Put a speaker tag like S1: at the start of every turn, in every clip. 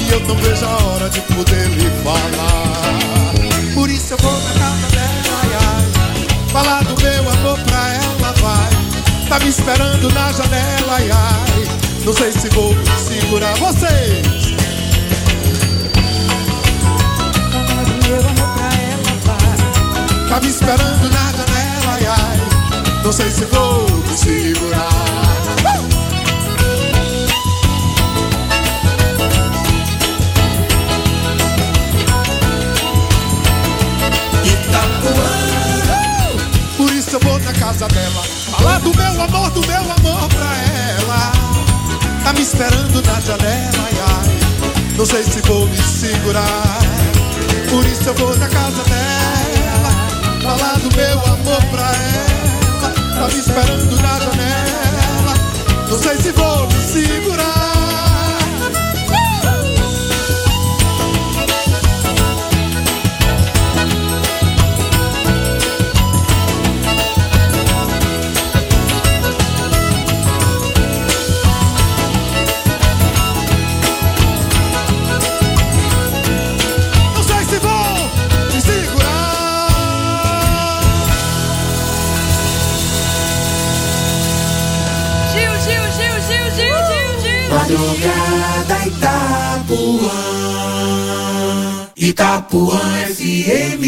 S1: e eu não vejo a hora de poder lhe falar. Por isso eu vou na casa dela, ai, ai, falar do meu amor pra ela, vai. Tá me esperando na janela, ai, ai, não sei se vou segurar vocês. Falar do meu amor pra ela, vai. Tá me esperando na janela, ai, ai, não sei se vou me segurar. Por isso eu vou na casa dela, falar do meu amor pra ela. Tá me esperando na janela, ai, ai, não sei se vou me segurar. Por isso eu vou na casa dela, falar do meu amor pra ela. Tá me esperando na janela, não sei se vou me segurar.
S2: Madrugada Itapuã, Itapuã FM.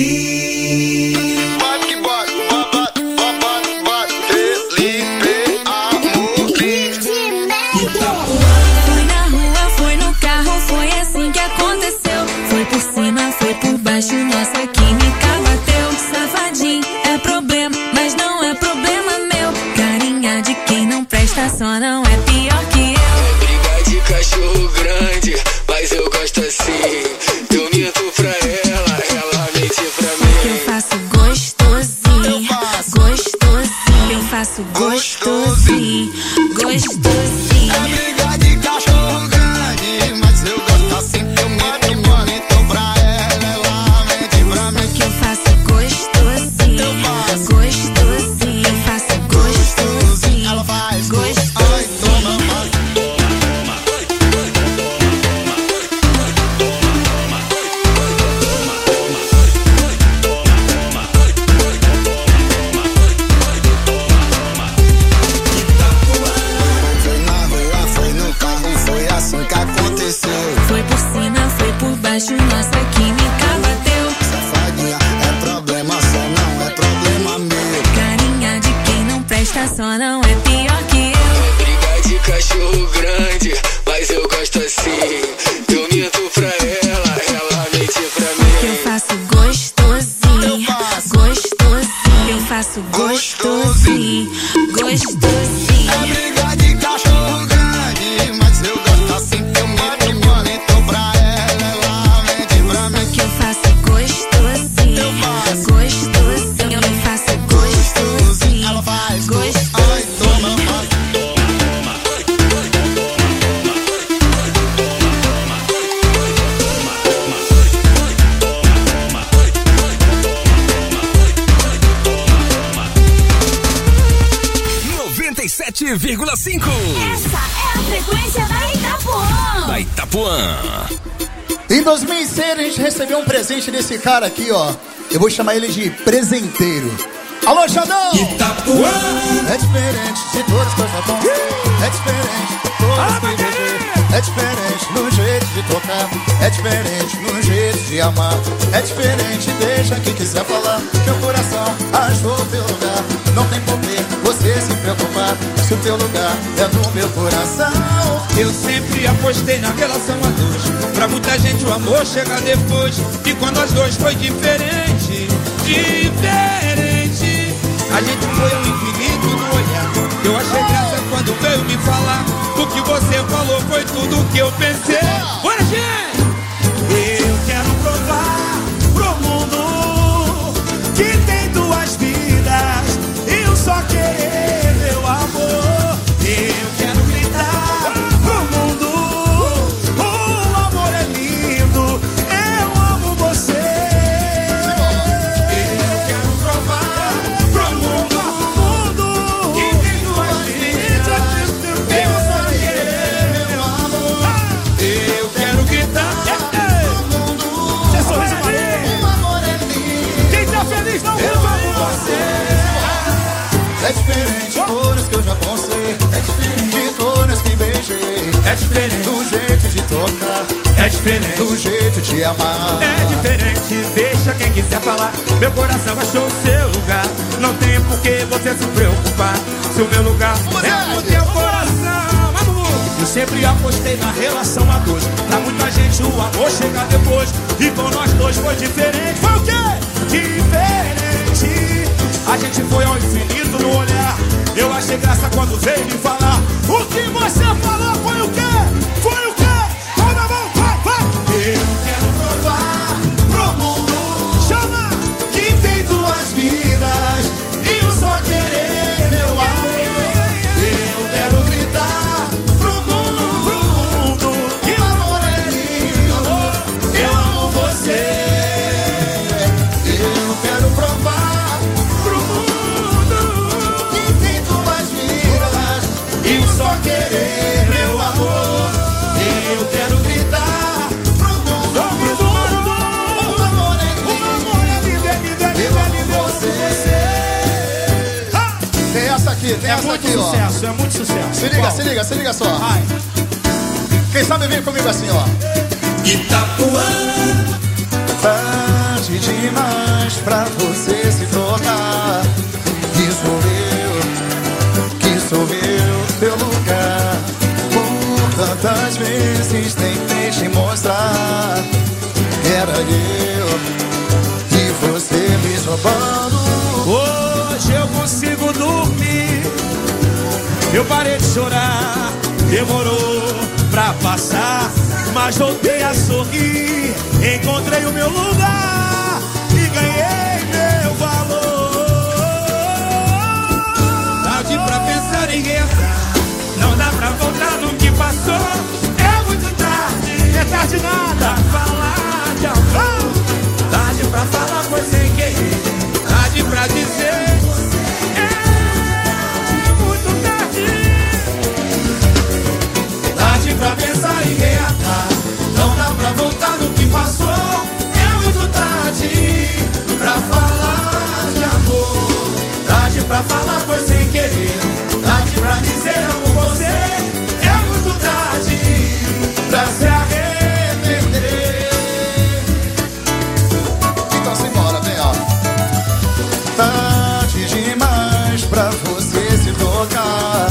S3: Foi na rua, foi no carro, foi assim que aconteceu. Foi por cima, foi por baixo, nossa química bateu. Safadinho, é problema, mas não é problema meu. Carinha de quem não presta, só não é pior que eu.
S4: Cachorro grande, mas eu gosto assim. Eu minto pra ela, ela mente pra mim.
S3: Eu faço gostosinho, gostosinho. Eu faço gostosinho, gostosinho.
S2: É briga de cachorro grande, mas eu gosto assim. Eu minto pra ela mente pra mim.
S3: Que eu faço gostosinho, gostosinho. Eu faço gostosinho,
S2: ela faz
S3: gostosinho. Foi por cima, foi por baixo, nossa química bateu.
S2: Safadinha, é problema só, não é problema meu.
S3: Carinha de quem não presta, só não é pior que eu.
S4: Briga de cachorro grande, mas eu gosto assim. Eu minto pra ela mente pra mim.
S3: Eu faço gostosinho, gostosinho. Eu faço gostosinho, gostosinho.
S2: É briga de cachorro grande, mas eu gosto assim. Eu minto pra ela mente pra mim.
S3: Que eu faço gostosinho, gostosinho. Eu faço gostosinho,
S2: ela faz
S3: gostosinho.
S2: ai, toma.
S5: Essa é a frequência da Itapuã.
S6: Da Itapuã.
S7: Em 2006 a gente recebeu um presente desse cara aqui, ó. Eu vou chamar ele de presenteiro. Alô, Xandão!
S2: Itapuã
S7: é diferente de todas as coisas bom. É diferente de todas que viver. É diferente no jeito de tocar. É diferente no jeito de amar. É diferente, deixa quem quiser falar. Meu coração achou o teu lugar. Não tem por que você se preocupar, se o teu lugar é no meu coração.
S8: Eu sempre apostei na relação a dois. Pra muita gente o amor chega depois. E quando as duas foi diferente, diferente. A gente foi ao infinito no olhar. Eu achei graça quando veio me falar. O que você falou foi tudo o que eu pensei. Bora, gente!
S2: Eu quero provar pro mundo que tem duas vidas e um só querer, meu amor. Eu quero gritar pro mundo: o amor é lindo, eu amo você. Eu quero provar pro mundo que tem duas vidas e um só querer, meu amor. Eu quero é diferente.
S7: Do jeito de tocar,
S2: é diferente.
S7: Do jeito de amar,
S2: é diferente. Deixa quem quiser falar. Meu coração achou o seu lugar. Não tem por que você se preocupar. Se o meu lugar é o teu coração. Eu sempre apostei na relação a dois. Pra muita gente o amor chega depois. E com nós dois foi diferente. Foi o quê? Diferente. A gente foi ao infinito no olhar. Eu achei graça quando veio me falar. O que você falou foi o quê? Foi o quê? Mão na mão, vai! Eu quero provar pro mundo. Chama! Que tem duas vidas e um só querer, meu amor. Eu quero gritar pro mundo que o amor é lindo. Eu amo você. Eu quero provar pro mundo que tem duas vidas e um só querer, meu amor. Eu quero gritar pro mundo. O amor é lindo. Eu amo você.
S7: Tem essa aqui, tem essa aqui, ó.
S2: É muito sucesso.
S7: Se liga só.
S2: Vai.
S7: Quem sabe vem comigo assim, ó.
S2: Itapuã.
S7: Tarde demais pra você se trocar. Que sou eu, teu lugar. Por tantas vezes tentei te mostrar. Era eu e você me roubando.
S2: Hoje eu consigo dormir. Eu parei de chorar. Demorou pra passar, mas voltei a sorrir. Encontrei o meu lugar e ganhei meu valor. Tarde pra pensar em entrar. Não dá pra voltar no que passou. É muito tarde, é tarde nada pra falar de amor. Tarde pra falar foi sem querer. Tarde pra dizer. Pra pensar em reatar. Não dá pra voltar no que passou. É muito tarde pra falar de amor. Tarde pra falar foi sem querer. Tarde pra dizer amo você. É muito tarde pra se arrepender.
S7: Então simbora, vem, ó. Tarde demais pra você se tocar.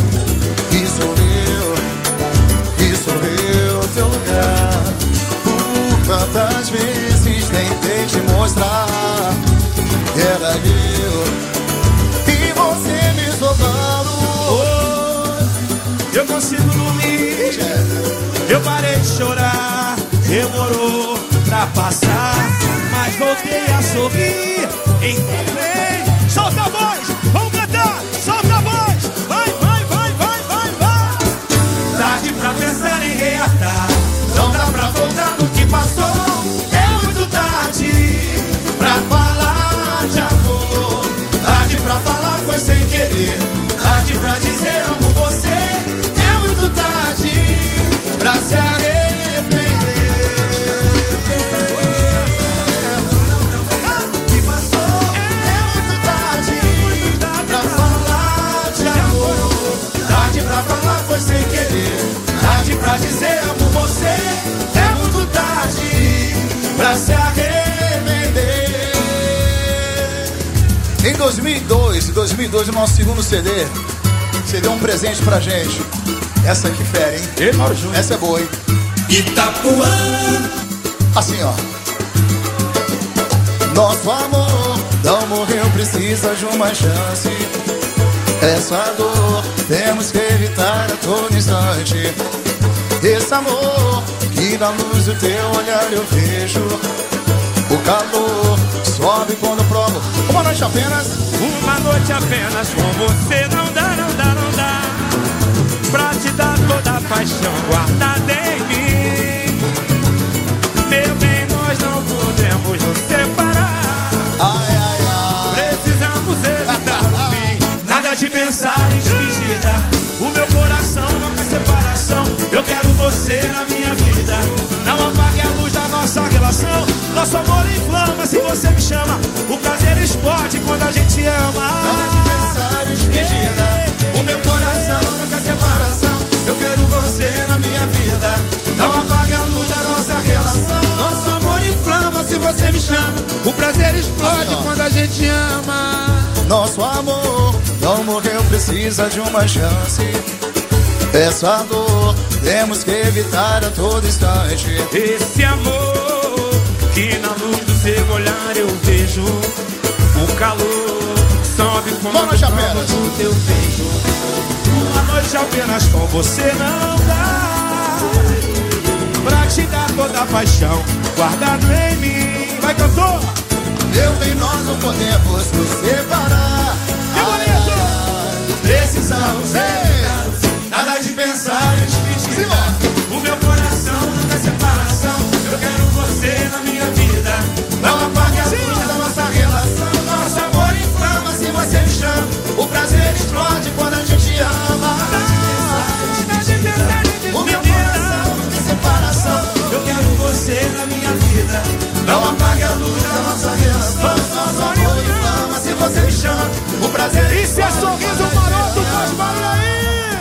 S7: Teu lugar. Por tantas vezes tentei te mostrar. Era eu e você me roubando.
S2: Eu consigo dormir. Eu parei de chorar. Demorou pra passar, mas voltei a sorrir. Encontrei. Solta a voz, vamos cantar. Solta a voz. Vai. Tarde pra pensar em reatar. Não dá pra voltar no que passou. É muito tarde pra falar de amor. Tarde pra falar foi sem querer. Tarde pra dizer amo você. É muito tarde pra se arrepender. Que passou. É muito tarde pra falar de amor. Tarde pra falar foi sem querer. Tarde pra dizer amo você. É muito tarde pra se arrepender.
S7: Em 2002, o nosso segundo CD, você deu um presente pra gente. Essa aqui fera, hein? Essa é boa, hein?
S2: Itapuã.
S7: Assim, ó. Nosso amor não morreu, precisa de uma chance. Essa dor temos que evitar a todo instante. Esse amor que na luz do teu olhar eu vejo. O calor sobe quando provo. Uma noite apenas.
S2: Uma noite apenas com você. Não dá pra te dar toda a paixão guardada em mim. Meu bem, nós não podemos nos separar. Precisamos evitar o fim. Nada de pensar em despedida. O meu coração não quer separação. Eu quero você na minha vida. Não apague a luz da nossa relação. Nosso amor inflama se você me chama. O prazer explode quando a gente ama.
S7: Nada de pensar em despedida.
S2: O meu coração não quer separação. Eu quero você na minha vida. Não apague a luz da nossa relação.
S8: Nosso amor inflama se você me chama. O prazer explode quando a gente ama.
S7: Nosso amor não morreu, precisa de uma chance. Essa dor temos que evitar a todo instante.
S2: Esse amor que na luz do seu olhar eu vejo. O calor sobe como a palma do teu beijo. Uma noite apenas com você não dá pra te dar toda a paixão guardado em mim. Vai, cantor!
S7: Eu e nós não podemos nos separar.
S2: Que bonito!
S7: Precisamos separar.
S2: Nada de pensar em dividir. O meu coração não quer separação. Eu quero você na minha vida. Não apague a luz da nossa relação. Nosso amor inflama se você me chama. O prazer explode quando a gente ama. O meu coração não quer separação. Eu quero você na minha vida. Não apague a luz da nossa relação. Nosso amor inflama se você me chama. O prazer explode. Isso é sorriso maroto, faz barulho aí.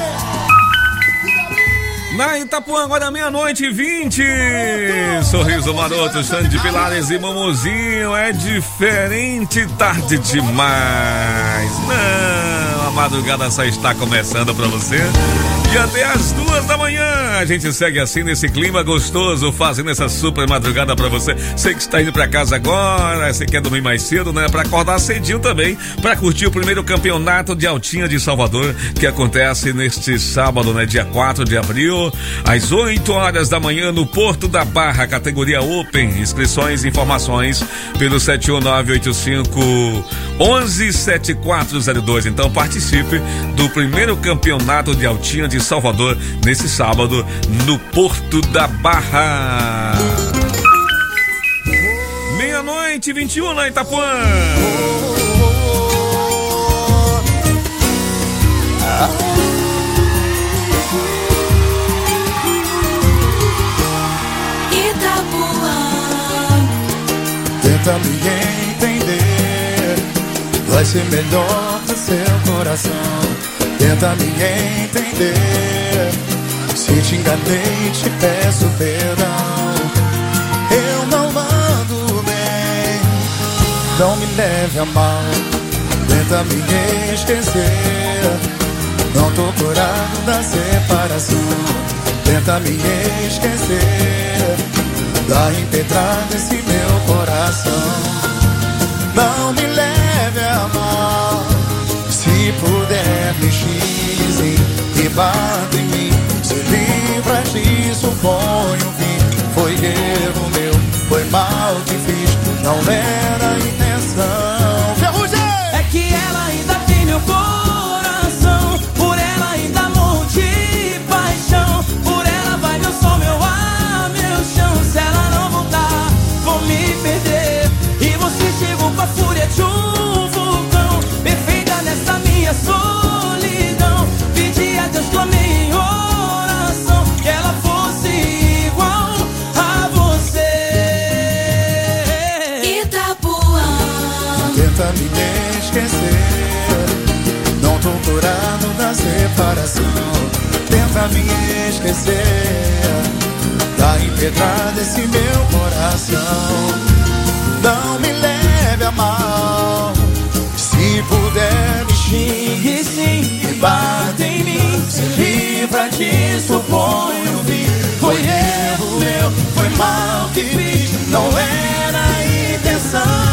S6: Na Itapuã, agora meia-noite e 20. Sorriso Maroto, Xande de Pilares e Mamuzinho. É diferente, tarde demais. Não, a madrugada só está começando pra você. E até as 2 da manhã a gente segue assim nesse clima gostoso, fazendo essa super madrugada pra você. Você que está indo pra casa agora, você quer dormir mais cedo, né? Pra acordar cedinho também, pra curtir o primeiro campeonato de Altinha de Salvador, que acontece neste sábado, né? Dia 4 de abril, às 8 horas da manhã, no Porto da Barra, categoria Open. Inscrições e informações pelo 71985-117402. Então participe do primeiro campeonato de Altinha de Salvador nesse sábado no Porto da Barra. Meia-noite 21 na Itapuã.
S7: Tenta me entender, vai ser melhor pro seu coração. Tenta me entender, se te enganei te peço perdão. Eu não ando bem, não me leve a mal. Tenta me esquecer, não tô curado da separação. Tenta me esquecer, dá empedrada esse meu coração. Não me leve a mal, se puder me xise e bata em mim. Se livra disso, põe um fim. Foi erro meu, foi mal que fiz, não era a intenção. Ferrugem!
S2: É que ela ainda tem meu coração, por ela ainda morro de paixão. Por ela vai meu sol, meu ar, meu chão. Se ela não voltar, vou me perder. E você chegou com a fúria de um vulcão, perfeita nessa minha solidão. Pedi a Deus, clamei em oração, que ela fosse igual a você. Itapuã.
S7: Tenta me esquecer, não tô curado da separação. Tenta me esquecer, dá empedrada esse meu coração. Não me leve a mal, se puder me xingue sim, me bata em mim. Se livra disso, põe um fim. Foi erro meu, foi mal que fiz, não era a intenção.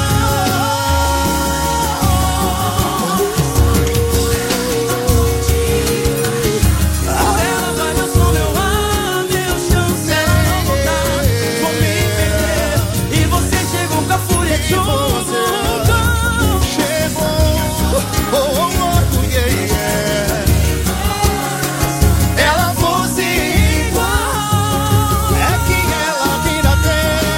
S7: Ela fosse igual, é que ela ainda tem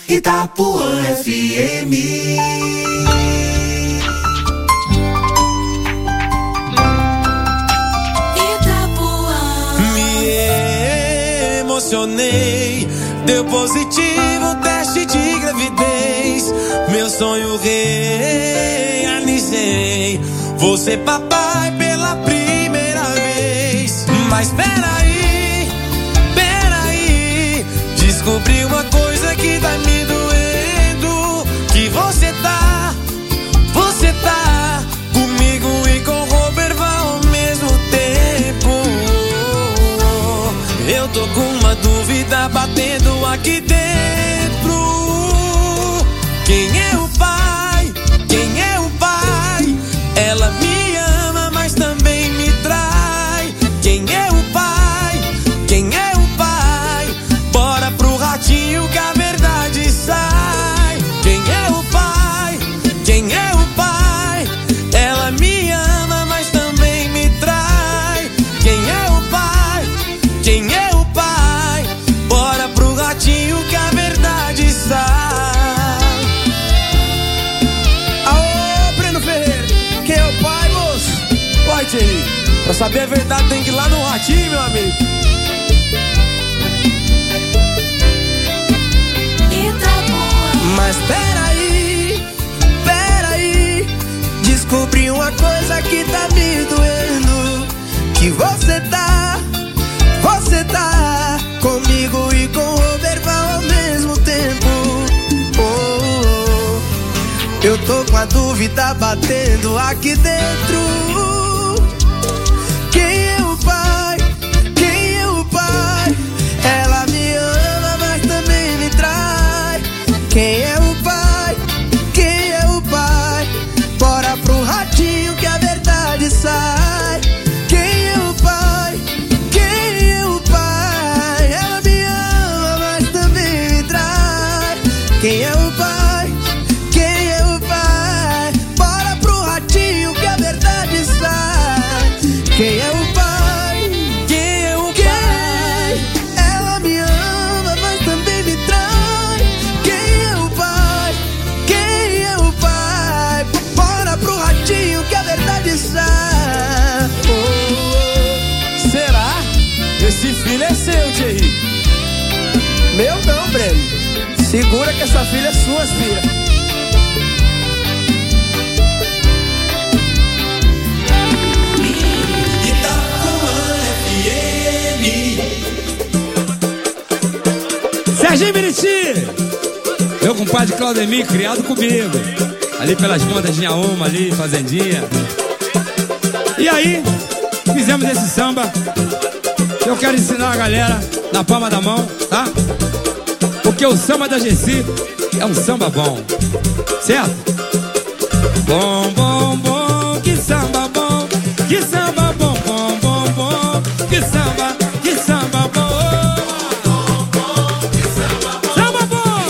S2: Itapuã FM.
S9: Emocionei, deu positivo teste de gravidez. Meu sonho realizei, vou ser papai pela primeira vez. Mas peraí, descobri uma coisa que tá me doendo. Que você tá comigo e com Robert ao mesmo tempo. Eu tô com uma dúvida batendo aqui dentro. Quem é o pai? Quem é o pai? Ela me ama, mas também me trai. Quem é o pai? Quem é o pai? Bora pro ratinho que a verdade sai. Quem é o pai? Quem é o pai? Ela me ama, mas também me trai. Quem é o pai? Quem é o pai? Bora pro ratinho que a verdade sai.
S8: Aô, Breno Ferreira, quem é o pai, moço? Vai, Thierry, pra saber a verdade tem que ir lá no ratinho, meu amigo.
S9: Mas peraí, descobri uma coisa que tá me doendo. Que você tá comigo e com o Robert ao mesmo tempo. Eu tô com a dúvida batendo aqui dentro. Quem é o pai? Quem é o pai? Ela me ama, mas também me trai. Quem é o pai? Quem é o pai? Bora pro ratinho que a verdade sai. Quem é o pai? Quem é o pai? Ela me ama, mas também me trai. Quem é o pai? Quem é o pai? Bora pro ratinho que a verdade sai. Quem é o pai? Quem é o pai? Ela me ama, mas também me trai. Quem é o pai? Quem é o pai? Bora pro ratinho que a verdade sai.
S8: Será? Esse filho é seu, Thierry.
S9: Meu não, Breno.
S8: Segura que essa filha é sua, filha. Serginho Meriti, meu compadre Claudemir, criado comigo, ali pelas montas de Inhaúma, ali, fazendinha. E aí, fizemos esse samba. Eu quero ensinar a galera na palma da mão, tá? Porque o samba da Gessi é um samba bom, certo? Bom, bom, bom, que samba bom, que samba bom, bom, bom, bom, que samba bom. Samba bom!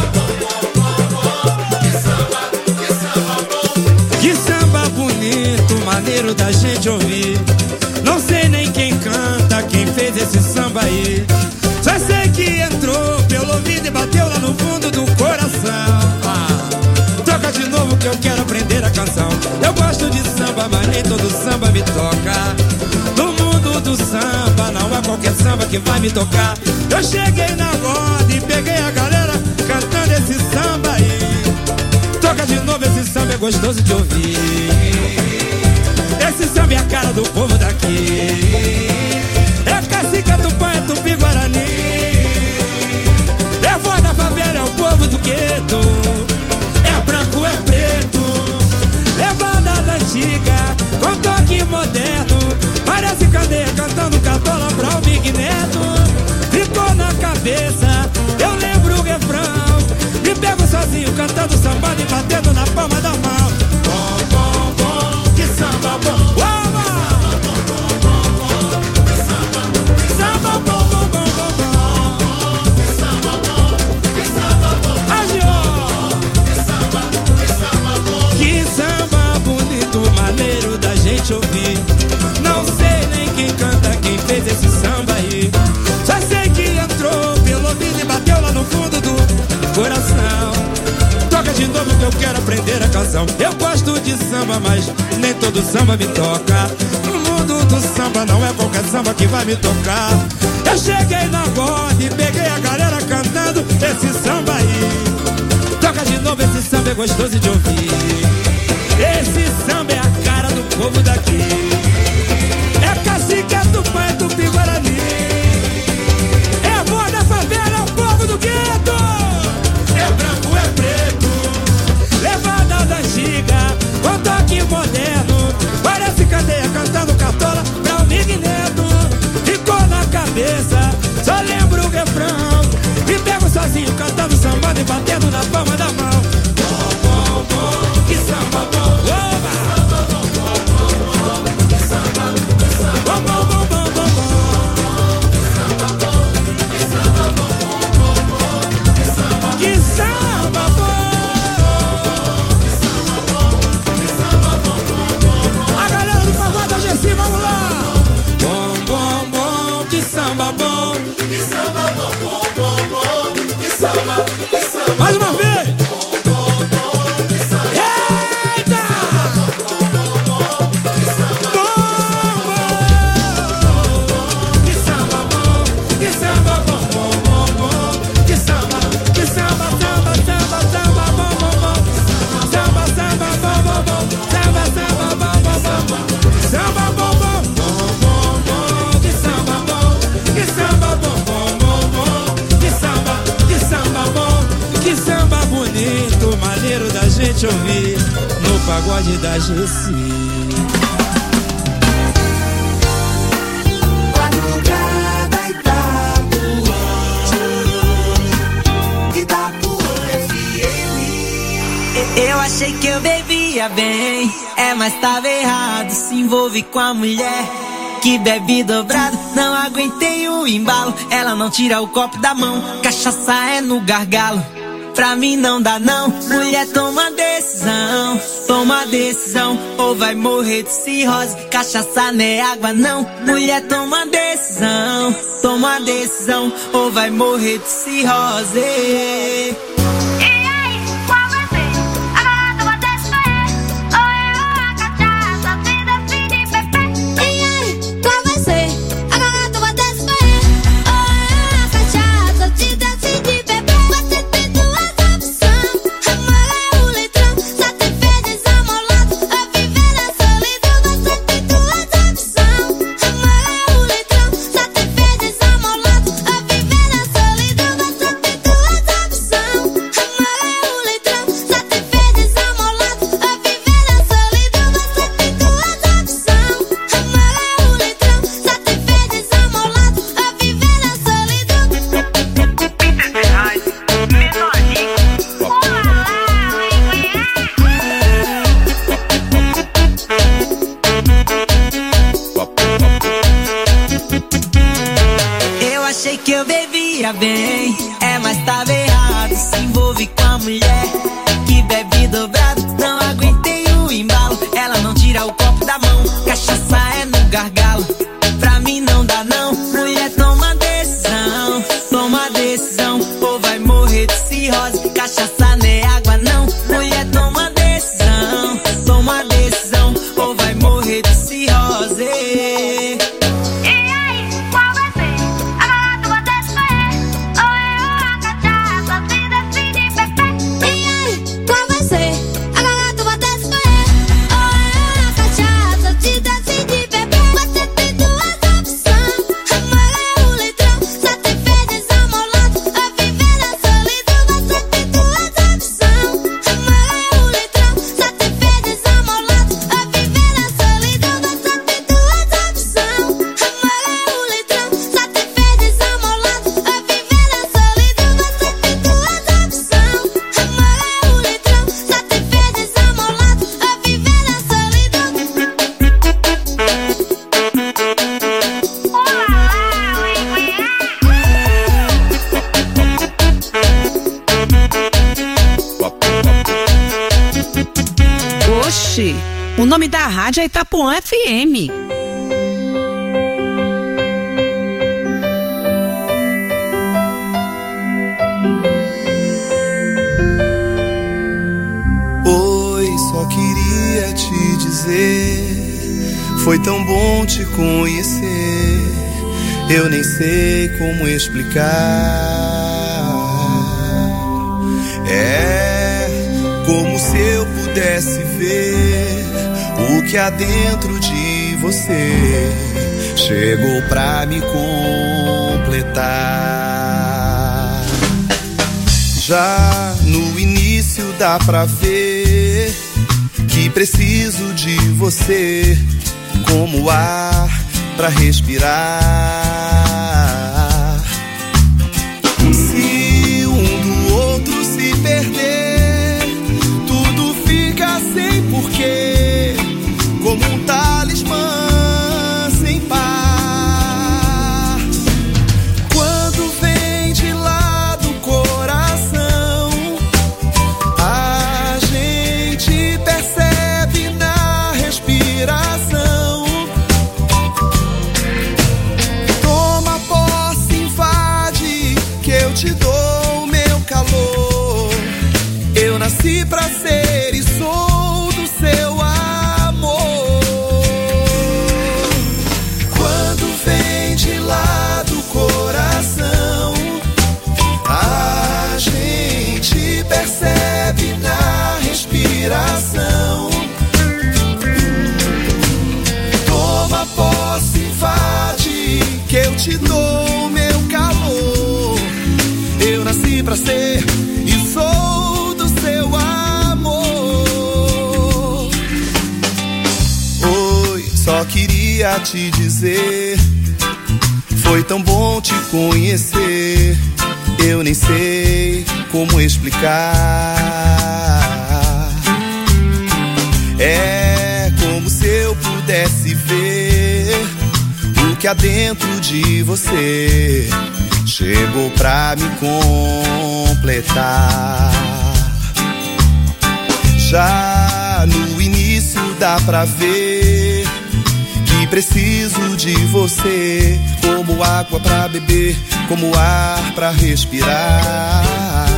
S8: Que samba bonito, maneiro da gente ouvir. Não sei nem quem canta, quem fez esse samba aí. Só sei que entrou pelo ouvido e bateu lá no fundo do coração. Toca de novo que eu quero aprender a canção. Eu gosto de samba, mas nem todo samba me toca. No mundo do samba, não é qualquer samba que vai me tocar. Eu cheguei na roda e peguei a galera cantando esse samba aí. Toca de novo, esse samba é gostoso de ouvir. Esse samba é a cara do povo daqui. É cacique, é tupã, é tupi-guarani. É voz da favela, é o povo do gueto. É branco, é preto. É banda da antiga, com toque moderno. Parece cadeia cantando cartola pra o Big Neto. Ficou na cabeça, eu lembro o refrão. Me pego sozinho cantando samba e batendo na palma da mão. Bom, bom, bom, que samba bom. Samba bom, bom, bom, bom, bom. Que samba bonito, maneiro da gente ouvir. Não sei nem quem canta, quem fez esse samba aí. Só sei que entrou pelo ouvido e bateu lá no fundo do coração. novo que eu quero aprender a canção. Eu gosto de samba, mas nem todo samba me toca. No mundo do samba não é qualquer samba que vai me tocar. Eu cheguei na borda e peguei a galera cantando esse samba aí. Toca de novo, esse samba é gostoso de ouvir. Esse samba é a cara do povo daqui. É cacique, é tupã, é tupi-guarani. É a voz da favela, é o povo do gueto. É branco, é preto, levada da giga, com toque moderno. Parece cadeia cantando cartola pra um Neto. Ficou na cabeça, só lembro o refrão. Me pego sozinho cantando samba e batendo na palma da mão. Bom, bom, bom, que samba bom. Oba! Que samba, bom, bom, bom, bom, bom, bom. Que samba bom, que samba bom, que samba bom. A galera do pagode da GC, vamos lá. Bom, bom, bom, que samba bom. Que samba bom, bom, bom, bom. Que samba, que samba. Mais uma vez. Eita! Que samba bom, que samba bom, bom, bom, bom. Que samba, samba, samba, samba, bom, bom, bom. Samba, samba, bom, bom, bom. Samba, samba, bom, bom, bom. Samba bom, bom, bom, bom, bom. Que samba bom, que samba bom, bom, bom, bom. Que samba bom, que samba bonito, maneiro da gente ouvir no pagode da GC.
S9: Eu achei que eu bebia bem, mas tava errado. Se envolve com a mulher que bebe dobrado. Não aguentei o embalo, ela não tira o copo da mão. Cachaça é no gargalo, pra mim não dá não. Mulher, toma decisão, ou vai morrer de cirrose. Cachaça não é água não. Mulher, toma decisão, ou vai morrer de cirrose. Bem, mas tava errado. Se envolve com a mulher que bebe dobrado. Não aguentei o embalo, ela não tira o copo da mão. Cachaça é no gargalo, pra mim não dá não. Mulher, toma decisão, ou vai morrer de cirrose. Cachaça não é água não. Mulher, toma decisão, ou vai morrer de cirrose.
S10: O nome da rádio é Itapuã FM.
S9: dizer, foi tão bom te conhecer, eu nem sei como explicar. É como se eu pudesse ver o que há dentro de você chegou pra me completar. Já no início dá pra ver que preciso de você como ar pra respirar. Se um do outro se perder, tudo fica sem porquê, como um talismã sem par. Quando vem de lá do coração, a gente percebe na respiração. Toma posse, invade, que eu te dou o meu calor. Eu nasci pra ser e sou do seu amor. Quando vem de lá do coração, a gente percebe na respiração. Toma posse, invade, que eu te dou o meu calor. Eu nasci pra ser e sou do seu amor. Oi, só queria te dizer, foi tão bom te conhecer, eu nem sei como explicar. É como se eu pudesse ver o que há dentro de você chegou pra me completar. Já no início dá pra ver que preciso de você como água pra beber, como ar pra respirar.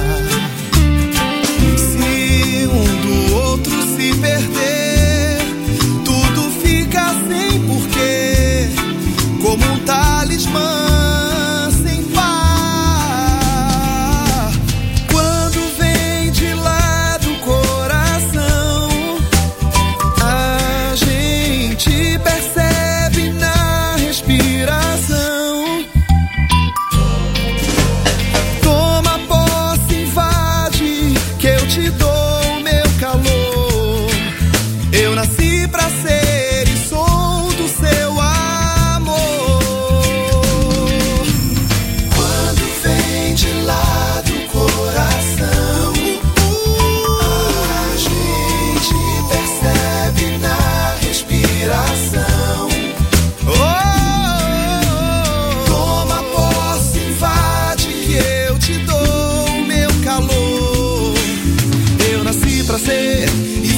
S9: Se um do outro se perder, tudo fica sem porquê, como um talismã sem par. Quando vem de lá do coração, a gente percebe na respiração. Toma posse, invade, que eu te dou o meu calor. Eu nasci pra ser e sou do seu amor. Quando vem de lá do coração, a gente percebe na respiração. Toma posse, invade, que eu te dou o meu calor. Eu nasci pra ser e